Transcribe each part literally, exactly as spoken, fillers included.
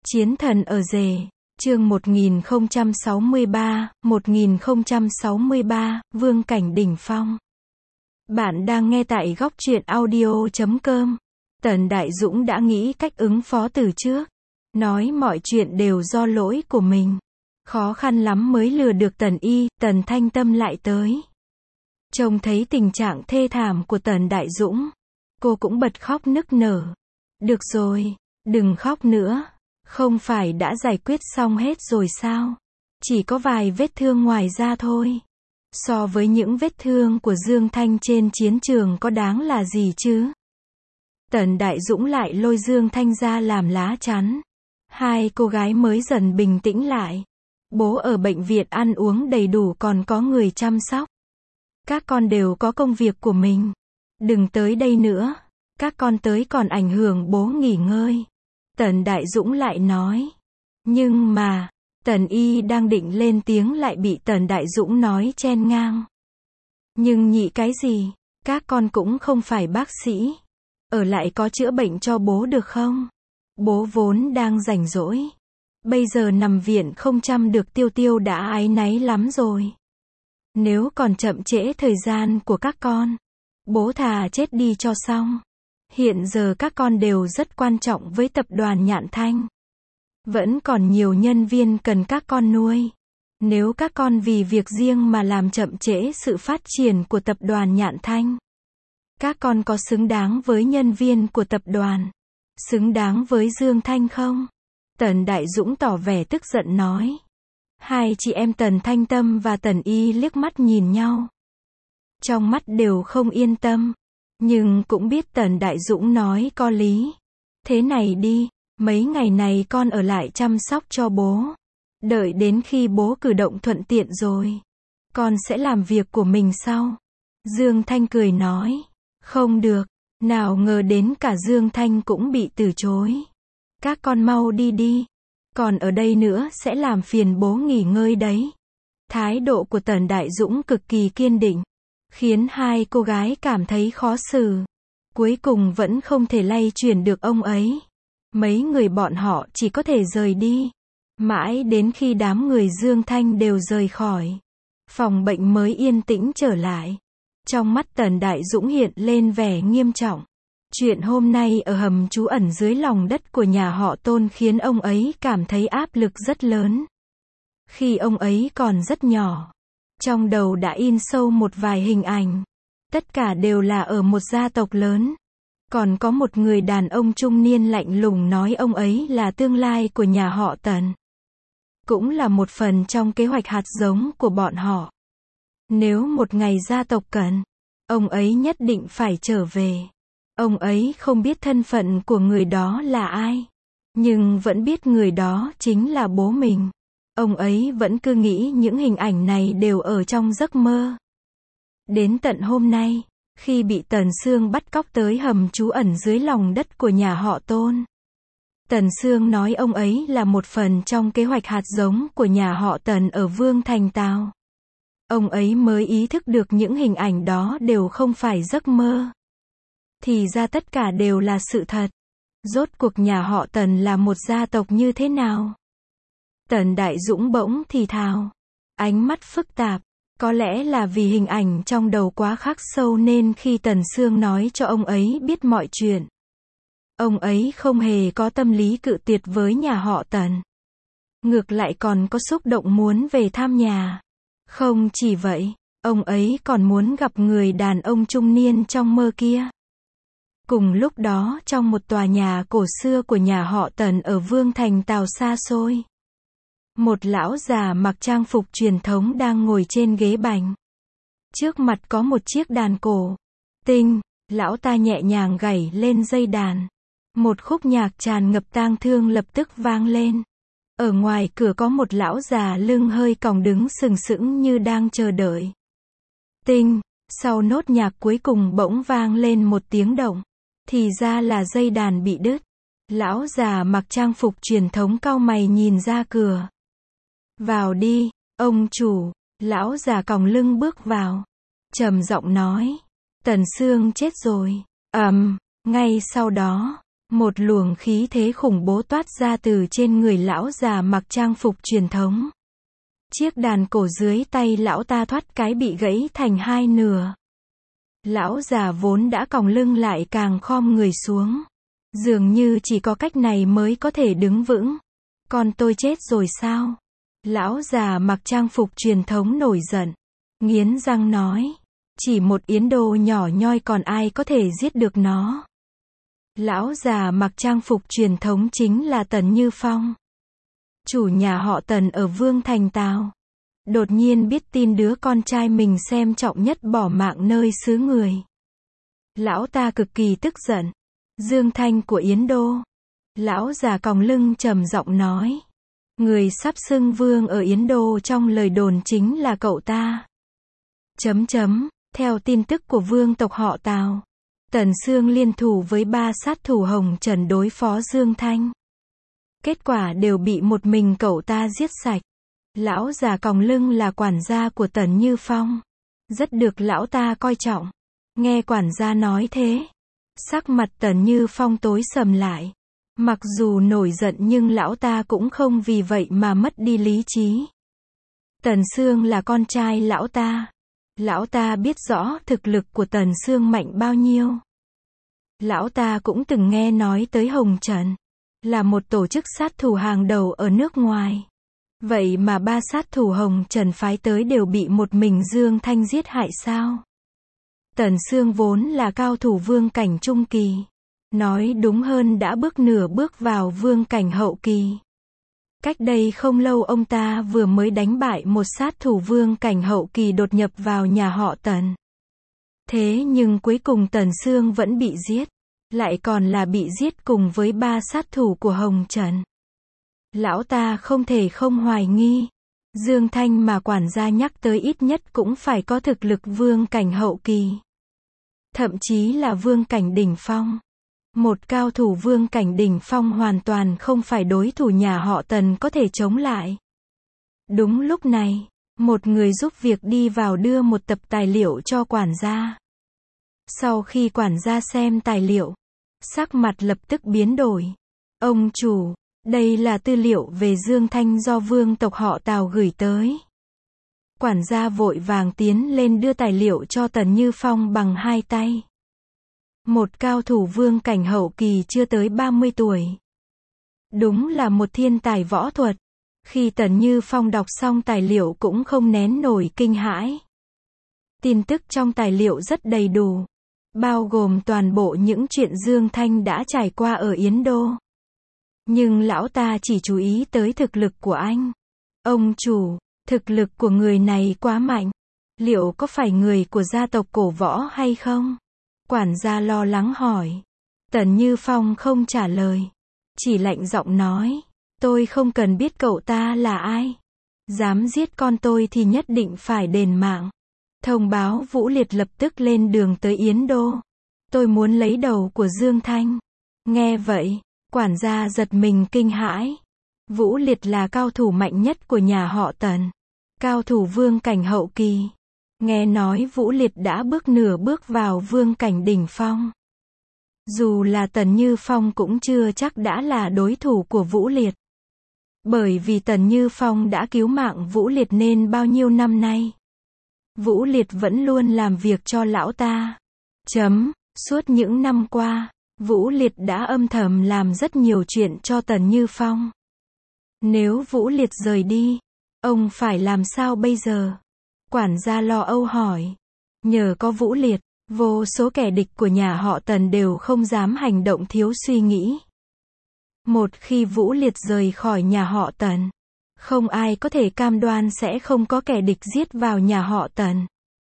Chiến thần ở rể, chương một nghìn không trăm sáu mươi ba, một nghìn không trăm sáu mươi ba, Vương cảnh đỉnh phong. Bạn đang nghe tại góc truyện audio chấm com. Tần Đại Dũng đã nghĩ cách ứng phó từ trước. Nói mọi chuyện đều do lỗi của mình. Khó khăn lắm mới lừa được Tần Y, Tần Thanh Tâm lại tới. Trông thấy tình trạng thê thảm của Tần Đại Dũng, cô cũng bật khóc nức nở. Được rồi, đừng khóc nữa. Không phải đã giải quyết xong hết rồi sao? Chỉ có vài vết thương ngoài da thôi. So với những vết thương của Dương Thanh trên chiến trường có đáng là gì chứ? Tần Đại Dũng lại lôi Dương Thanh ra làm lá chắn. Hai cô gái mới dần bình tĩnh lại. Bố ở bệnh viện ăn uống đầy đủ còn có người chăm sóc. Các con đều có công việc của mình. Đừng tới đây nữa. Các con tới còn ảnh hưởng bố nghỉ ngơi. Tần Đại Dũng lại nói. Nhưng mà, Tần Y đang định lên tiếng lại bị Tần Đại Dũng nói chen ngang. Nhưng nhị cái gì? Các con cũng không phải bác sĩ. Ở lại có chữa bệnh cho bố được không? Bố vốn đang rảnh rỗi. Bây giờ nằm viện không chăm được Tiêu Tiêu đã áy náy lắm rồi. Nếu còn chậm trễ thời gian của các con, bố thà chết đi cho xong. Hiện giờ các con đều rất quan trọng với tập đoàn Nhạn Thanh. Vẫn còn nhiều nhân viên cần các con nuôi. Nếu các con vì việc riêng mà làm chậm trễ sự phát triển của tập đoàn Nhạn Thanh, các con có xứng đáng với nhân viên của tập đoàn? Xứng đáng với Dương Thanh không? Tần Đại Dũng tỏ vẻ tức giận nói. Hai chị em Tần Thanh Tâm và Tần Y liếc mắt nhìn nhau. Trong mắt đều không yên tâm. Nhưng cũng biết Tần Đại Dũng nói có lý. Thế này đi, mấy ngày này con ở lại chăm sóc cho bố. Đợi đến khi bố cử động thuận tiện rồi, con sẽ làm việc của mình sau. Dương Thanh cười nói. Không được, nào ngờ đến cả Dương Thanh cũng bị từ chối. Các con mau đi đi. Còn ở đây nữa sẽ làm phiền bố nghỉ ngơi đấy. Thái độ của Tần Đại Dũng cực kỳ kiên định, khiến hai cô gái cảm thấy khó xử. Cuối cùng vẫn không thể lay chuyển được ông ấy. Mấy người bọn họ chỉ có thể rời đi. Mãi đến khi đám người Dương Thanh đều rời khỏi, phòng bệnh mới yên tĩnh trở lại. Trong mắt Tần Đại Dũng hiện lên vẻ nghiêm trọng. Chuyện hôm nay ở hầm trú ẩn dưới lòng đất của nhà họ Tôn khiến ông ấy cảm thấy áp lực rất lớn. Khi ông ấy còn rất nhỏ, trong đầu đã in sâu một vài hình ảnh. Tất cả đều là ở một gia tộc lớn. Còn có một người đàn ông trung niên lạnh lùng nói ông ấy là tương lai của nhà họ Tần. Cũng là một phần trong kế hoạch hạt giống của bọn họ. Nếu một ngày gia tộc cần, ông ấy nhất định phải trở về. Ông ấy không biết thân phận của người đó là ai, nhưng vẫn biết người đó chính là bố mình. Ông ấy vẫn cứ nghĩ những hình ảnh này đều ở trong giấc mơ. Đến tận hôm nay, khi bị Tần Sương bắt cóc tới hầm trú ẩn dưới lòng đất của nhà họ Tôn, Tần Sương nói ông ấy là một phần trong kế hoạch hạt giống của nhà họ Tần ở Vương Thành Tào. Ông ấy mới ý thức được những hình ảnh đó đều không phải giấc mơ. Thì ra tất cả đều là sự thật. Rốt cuộc nhà họ Tần là một gia tộc như thế nào? Tần Đại Dũng bỗng thì thào. Ánh mắt phức tạp. Có lẽ là vì hình ảnh trong đầu quá khắc sâu nên khi Tần Sương nói cho ông ấy biết mọi chuyện, ông ấy không hề có tâm lý cự tuyệt với nhà họ Tần. Ngược lại còn có xúc động muốn về thăm nhà. Không chỉ vậy, ông ấy còn muốn gặp người đàn ông trung niên trong mơ kia. Cùng lúc đó trong một tòa nhà cổ xưa của nhà họ Tần ở Vương Thành Tào xa xôi, một lão già mặc trang phục truyền thống đang ngồi trên ghế bành. Trước mặt có một chiếc đàn cổ. Tinh, lão ta nhẹ nhàng gảy lên dây đàn. Một khúc nhạc tràn ngập tang thương lập tức vang lên. Ở ngoài cửa có một lão già lưng hơi còng đứng sừng sững như đang chờ đợi. Tinh, sau nốt nhạc cuối cùng bỗng vang lên một tiếng động. Thì ra là dây đàn bị đứt. Lão già mặc trang phục truyền thống cau mày nhìn ra cửa. Vào đi, ông chủ. Lão già còng lưng bước vào, trầm giọng nói. Tần Sương chết rồi. Ầm, um, ngay sau đó, Một luồng khí thế khủng bố toát ra từ trên người lão già mặc trang phục truyền thống. Chiếc đàn cổ dưới tay lão ta thoát cái bị gãy thành hai nửa. Lão già vốn đã còng lưng lại càng khom người xuống. Dường như chỉ có cách này mới có thể đứng vững. Con tôi chết rồi sao? Lão già mặc trang phục truyền thống nổi giận. Nghiến răng nói. Chỉ một Yến Đô nhỏ nhoi còn ai có thể giết được nó. Lão già mặc trang phục truyền thống chính là Tần Như Phong. Chủ nhà họ Tần ở Vương Thành Tào. Đột nhiên biết tin đứa con trai mình xem trọng nhất bỏ mạng nơi xứ người. Lão ta cực kỳ tức giận. Dương Thanh của Yến Đô. Lão già còng lưng trầm giọng nói. Người sắp xưng vương ở Yến Đô trong lời đồn chính là cậu ta. Chấm chấm, theo tin tức của vương tộc họ Tào. Tần Sương liên thủ với ba sát thủ Hồng Trần đối phó Dương Thanh. Kết quả đều bị một mình cậu ta giết sạch. Lão già còng lưng là quản gia của Tần Như Phong. Rất được lão ta coi trọng. Nghe quản gia nói thế. Sắc mặt Tần Như Phong tối sầm lại. Mặc dù nổi giận nhưng lão ta cũng không vì vậy mà mất đi lý trí. Tần Sương là con trai lão ta. Lão ta biết rõ thực lực của Tần Sương mạnh bao nhiêu. Lão ta cũng từng nghe nói tới Hồng Trần. Là một tổ chức sát thủ hàng đầu ở nước ngoài. Vậy mà ba sát thủ Hồng Trần phái tới đều bị một mình Dương Thanh giết hại sao? Tần Sương vốn là cao thủ vương cảnh trung kỳ. Nói đúng hơn đã bước nửa bước vào vương cảnh hậu kỳ. Cách đây không lâu ông ta vừa mới đánh bại một sát thủ vương cảnh hậu kỳ đột nhập vào nhà họ Tần. Thế nhưng cuối cùng Tần Sương vẫn bị giết. Lại còn là bị giết cùng với ba sát thủ của Hồng Trần. Lão ta không thể không hoài nghi. Dương Thanh mà quản gia nhắc tới ít nhất cũng phải có thực lực vương cảnh hậu kỳ. Thậm chí là vương cảnh đỉnh phong. Một cao thủ vương cảnh đỉnh phong hoàn toàn không phải đối thủ nhà họ Tần có thể chống lại. Đúng lúc này, một người giúp việc đi vào đưa một tập tài liệu cho quản gia. Sau khi quản gia xem tài liệu, sắc mặt lập tức biến đổi. Ông chủ, đây là tư liệu về Dương Thanh do vương tộc họ Tào gửi tới. Quản gia vội vàng tiến lên đưa tài liệu cho Tần Như Phong bằng hai tay. Một cao thủ vương cảnh hậu kỳ chưa tới ba mươi tuổi. Đúng là một thiên tài võ thuật. Khi Tần Như Phong đọc xong tài liệu cũng không nén nổi kinh hãi. Tin tức trong tài liệu rất đầy đủ. Bao gồm toàn bộ những chuyện Dương Thanh đã trải qua ở Yến Đô. Nhưng lão ta chỉ chú ý tới thực lực của anh. Ông chủ, thực lực của người này quá mạnh. Liệu có phải người của gia tộc cổ võ hay không? Quản gia lo lắng hỏi. Tần Như Phong không trả lời. Chỉ lạnh giọng nói. Tôi không cần biết cậu ta là ai. Dám giết con tôi thì nhất định phải đền mạng. Thông báo Vũ Liệt lập tức lên đường tới Yến Đô. Tôi muốn lấy đầu của Dương Thanh. Nghe vậy, quản gia giật mình kinh hãi. Vũ Liệt là cao thủ mạnh nhất của nhà họ Tần. Cao thủ vương cảnh hậu kỳ. Nghe nói Vũ Liệt đã bước nửa bước vào vương cảnh đỉnh phong. Dù là Tần Như Phong cũng chưa chắc đã là đối thủ của Vũ Liệt. Bởi vì Tần Như Phong đã cứu mạng Vũ Liệt nên bao nhiêu năm nay. Vũ Liệt vẫn luôn làm việc cho lão ta. Chấm, suốt những năm qua, Vũ Liệt đã âm thầm làm rất nhiều chuyện cho Tần Như Phong. Nếu Vũ Liệt rời đi, ông phải làm sao bây giờ? Quản gia lo âu hỏi. Nhờ có Vũ Liệt, vô số kẻ địch của nhà họ Tần đều không dám hành động thiếu suy nghĩ. Một khi Vũ Liệt rời khỏi nhà họ Tần, không ai có thể cam đoan sẽ không có kẻ địch giết vào nhà họ Tần.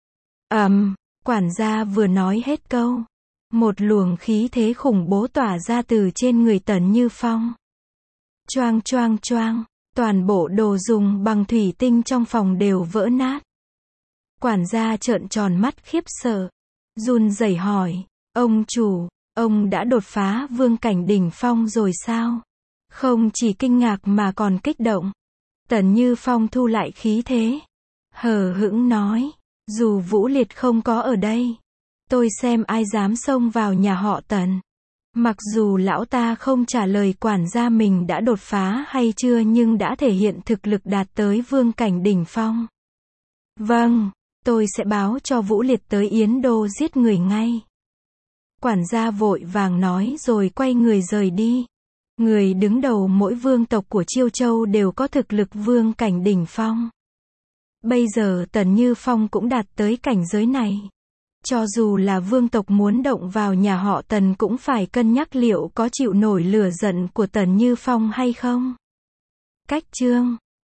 Ầm, um, quản gia vừa nói hết câu. Một luồng khí thế khủng bố tỏa ra từ trên người Tần Như Phong. Choang choang choang, toàn bộ đồ dùng bằng thủy tinh trong phòng đều vỡ nát. Quản gia trợn tròn mắt khiếp sợ. Run rẩy hỏi, ông chủ, ông đã đột phá vương cảnh đỉnh phong rồi sao? Không chỉ kinh ngạc mà còn kích động. Tần Như Phong thu lại khí thế. Hờ hững nói, dù Vũ Liệt không có ở đây, tôi xem ai dám xông vào nhà họ Tần. Mặc dù lão ta không trả lời quản gia mình đã đột phá hay chưa nhưng đã thể hiện thực lực đạt tới vương cảnh đỉnh phong. Vâng, tôi sẽ báo cho Vũ Liệt tới Yến Đô giết người ngay. Quản gia vội vàng nói rồi quay người rời đi. Người đứng đầu mỗi vương tộc của Chiêu Châu đều có thực lực vương cảnh đỉnh phong. Bây giờ Tần Như Phong cũng đạt tới cảnh giới này. Cho dù là vương tộc muốn động vào nhà họ Tần cũng phải cân nhắc liệu có chịu nổi lửa giận của Tần Như Phong hay không. Cách chương